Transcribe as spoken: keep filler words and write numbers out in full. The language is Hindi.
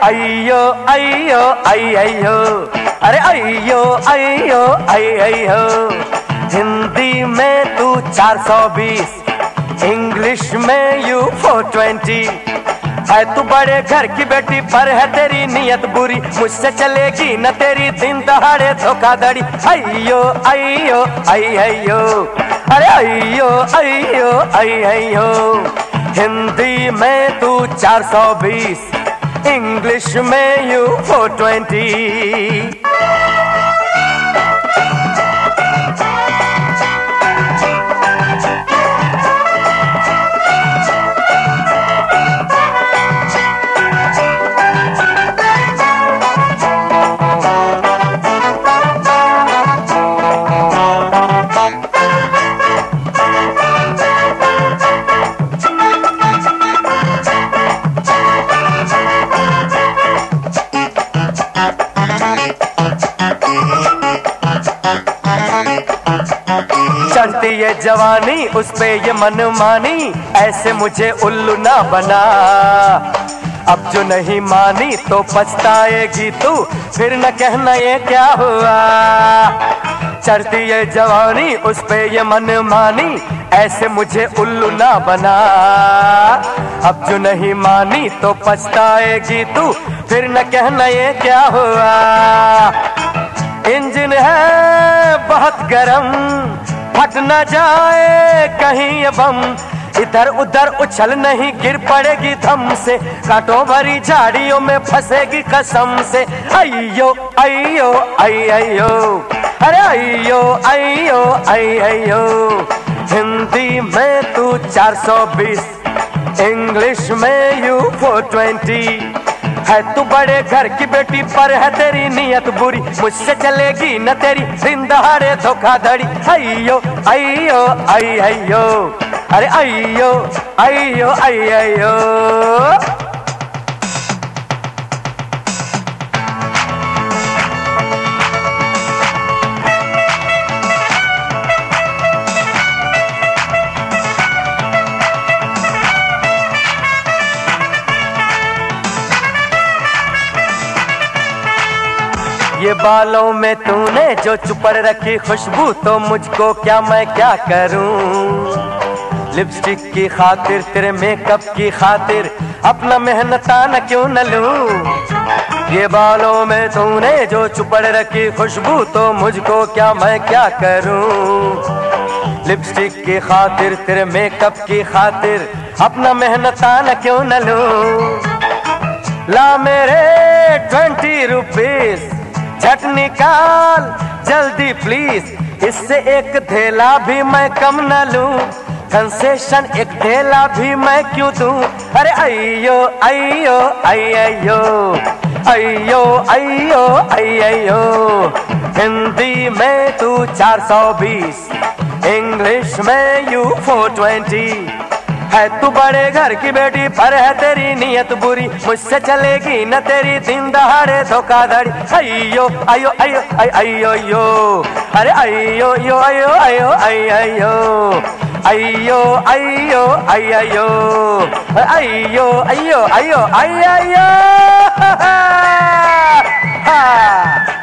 अयो अयो आई अयो, अरे अयो अयो आई अयो। हिंदी में तू चार सौ बीस, इंग्लिश में यू फोर ट्वेंटी। है तू बड़े घर की बेटी पर है तेरी नीयत बुरी, मुझसे चलेगी न तेरी दिन दहाड़े धोखाधड़ी। अयो अयो आई अयो, अरे अयो अयो आई अयो। हिंदी में तू चार सौ बीस, इंग्लिश में यू फोर ट्वेंटी। चढ़ती ये जवानी उस पे ये मनमानी, ऐसे मुझे उल्लू ना बना। अब जो नहीं मानी तो पछताएगी तू, फिर न कहना ये क्या हुआ। चढ़ती ये जवानी उस पे ये मनमानी, ऐसे मुझे उल्लू ना बना। अब जो नहीं मानी तो पछताएगी तू, फिर न कहना ये क्या हुआ। इंजन है बहुत गरम, फट न जाए कहीं ये बम। इधर उधर उछल नहीं गिर पड़ेगी धम से, कांटों भरी झाड़ियों में फंसेगी कसम से। अयो अयो आई अयो, अरे अयो अयो आई अयो। हिंदी में तू चार सौ बीस, इंग्लिश में यू फोर ट्वेंटी। है तू बड़े घर की बेटी पर है तेरी नीयत बुरी, मुझसे चलेगी न तेरी दिन दहाड़े धोखाधड़ी। अयो अयो आई अयो, अरे अयो अयो आई अयो। ये बालों में तूने जो चुपर रखी खुशबू, तो मुझको क्या मैं क्या करूं। लिपस्टिक की खातिर तेरे मेकअप की खातिर अपना मेहनताना क्यों न लूं। ये बालों में तूने जो चुपर रखी खुशबू, तो मुझको क्या मैं क्या करूं। लिपस्टिक की खातिर तेरे मेकअप की खातिर अपना मेहनताना क्यों न लूं। ला मेरे ट्वेंटी रुपीस झट निकाल जल्दी प्लीज, इससे एक थैला भी मैं कम न लूं। कंसेशन एक थैला भी मैं क्यों दूं। अरे अयो अयो आई अयो, अयो अयो आई अयो। हिंदी में तू चार सौ बीस, इंग्लिश में यू फोर ट्वेंटी। है तू बड़े घर की बेटी पर है तेरी नीयत बुरी, मुझसे चलेगी न तेरी दिन दहाड़े धोखाधड़ी। अयो अयो अयो अयो यो, अरे अयो यो अयो अयो अयो, अयो अयो अयो, अयो अयो अयो अयो।